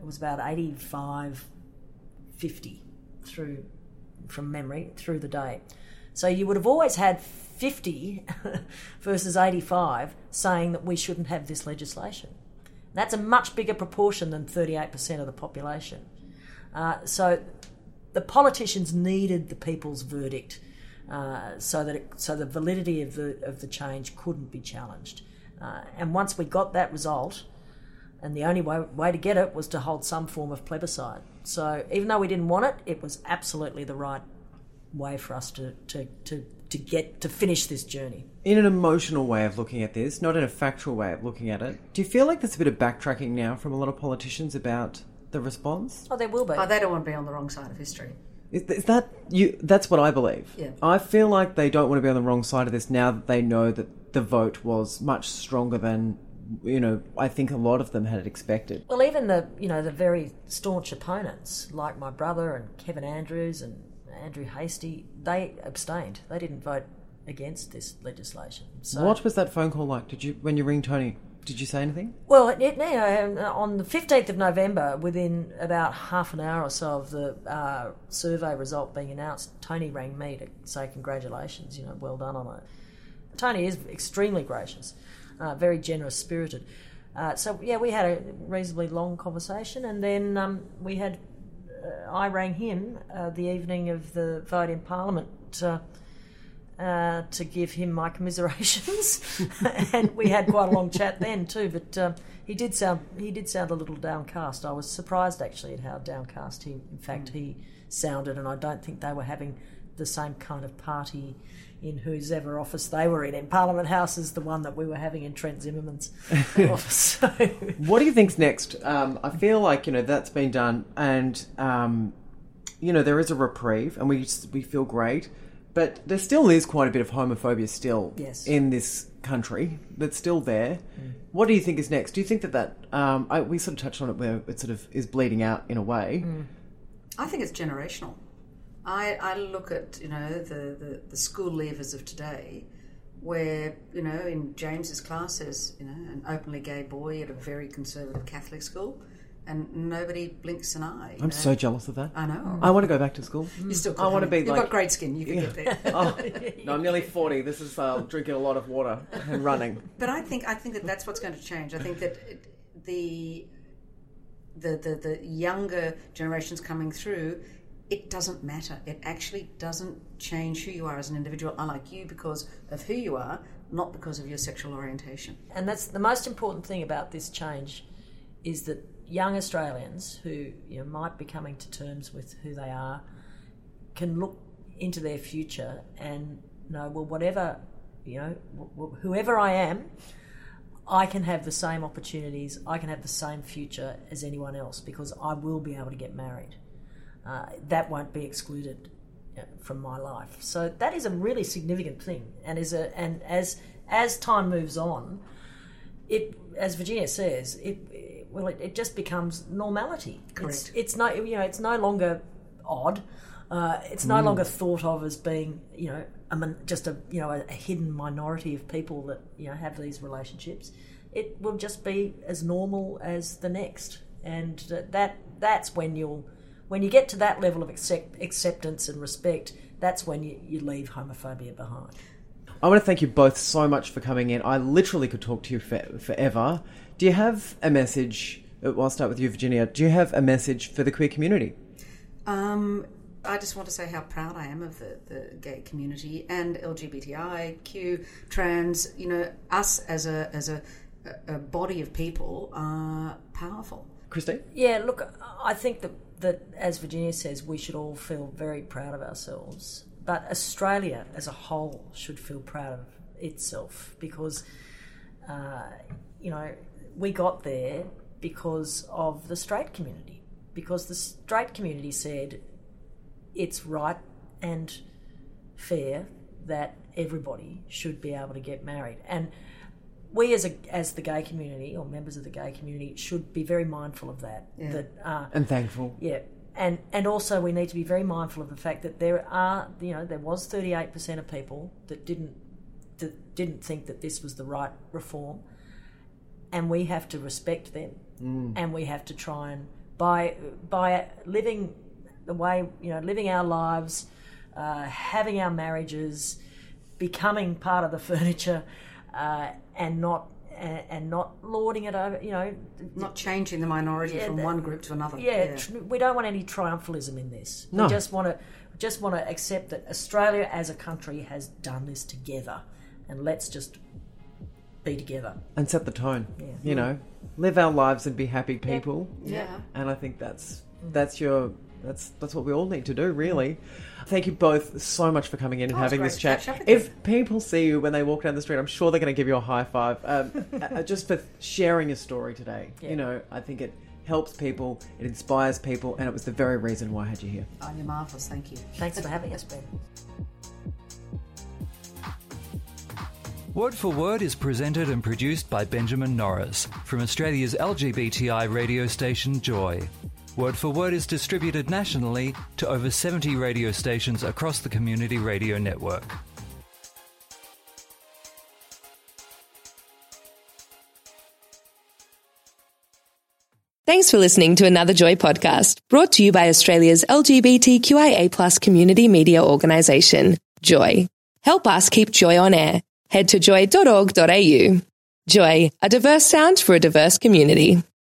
85, 50 from memory through the day. So you would have always had 50 versus 85 saying that we shouldn't have this legislation. That's a much bigger proportion than 38% of the population. So the politicians needed the people's verdict so the validity of the change couldn't be challenged. And once we got that result, and the only way to get it was to hold some form of plebiscite. So even though we didn't want it, it was absolutely the right way for us to finish this journey. In an emotional way of looking at this, not in a factual way of looking at it, do you feel like there's a bit of backtracking now from a lot of politicians about the response? Oh, there will be. Oh, they don't want to be on the wrong side of history. Is that you? That's what I believe. Yeah. I feel like they don't want to be on the wrong side of this now that they know that the vote was much stronger than, I think a lot of them had expected. Well, even the very staunch opponents, like my brother and Kevin Andrews and Andrew Hastie, they abstained. They didn't vote against this legislation. So, what was that phone call like? When you ring Tony, did you say anything? Well, on the 15th of November, within about half an hour or so of the survey result being announced, Tony rang me to say congratulations, well done on it. Tony is extremely gracious, very generous-spirited. We had a reasonably long conversation, and then I rang him the evening of the vote in Parliament to give him my commiserations, and we had quite a long chat then too. But he did sound a little downcast. I was surprised actually at how downcast he sounded, and I don't think they were having the same kind of party in whosever office they were in Parliament House as the one that we were having in Trent Zimmerman's office. So. What do you think's next? I feel like that's been done, and there is a reprieve, and we feel great. But there still is quite a bit of homophobia still in this country that's still there. What do you think is next? Do you think that we sort of touched on it where it sort of is bleeding out in a way? I think it's generational. I look at the school leavers of today, where in James's class there's an openly gay boy at a very conservative Catholic school, and nobody blinks an eye. I'm so jealous of that. I know. I want to go back to school. You still could. I want to be. You've got great skin. You can get there. No, I'm nearly 40. This is drinking a lot of water and running. But I think that's what's going to change. I think that the younger generations coming through, it doesn't matter. It actually doesn't change who you are as an individual. I like you because of who you are, not because of your sexual orientation. And that's the most important thing about this change, is that young Australians who might be coming to terms with who they are can look into their future and know, well, whatever, whoever I am, I can have the same opportunities, I can have the same future as anyone else, because I will be able to get married. That won't be excluded from my life. So that is a really significant thing, and as time moves on, it, as Virginia says, it just becomes normality. Correct. It's no longer odd. It's no longer thought of as being a hidden minority of people that have these relationships. It will just be as normal as the next, and that's when you get to that level of acceptance and respect, that's when you leave homophobia behind. I want to thank you both so much for coming in. I literally could talk to you forever. Do you have a message? I'll start with you, Virginia. Do you have a message for the queer community? I just want to say how proud I am of the gay community and LGBTIQ, trans. Us as a body of people are powerful. Christine? Yeah, look, I think that as Virginia says, we should all feel very proud of ourselves. But Australia as a whole should feel proud of itself, because, we got there because of the straight community. because the straight community said it's right and fair that everybody should be able to get married. And we as the gay community, or members of the gay community, should be very mindful of that. Yeah. And thankful. Yeah. And also we need to be very mindful of the fact that there was 38% of people that didn't think that this was the right reform, and we have to respect them, and we have to try and by living the way, living our lives, having our marriages, becoming part of the furniture, and not lording it over, not changing the minority from one group to another. We don't want any triumphalism in this. No. We just want to accept that Australia as a country has done this together, and let's just be together and set the tone. Yeah. Live our lives and be happy people. Yeah. And I think that's what we all need to do, really. Thank you both so much for coming in and having this chat. If people see you when they walk down the street, I'm sure they're going to give you a high five, just for sharing your story today. Yeah. I think it helps people, it inspires people, and it was the very reason why I had you here. Oh, you're marvellous. Thank you. Thanks for having us, Ben. Word for Word is presented and produced by Benjamin Norris from Australia's LGBTI radio station Joy. Word for Word is distributed nationally to over 70 radio stations across the Community Radio Network. Thanks for listening to another Joy podcast, brought to you by Australia's LGBTQIA+ community media organisation, Joy. Help us keep Joy on air. Head to joy.org.au. Joy, a diverse sound for a diverse community.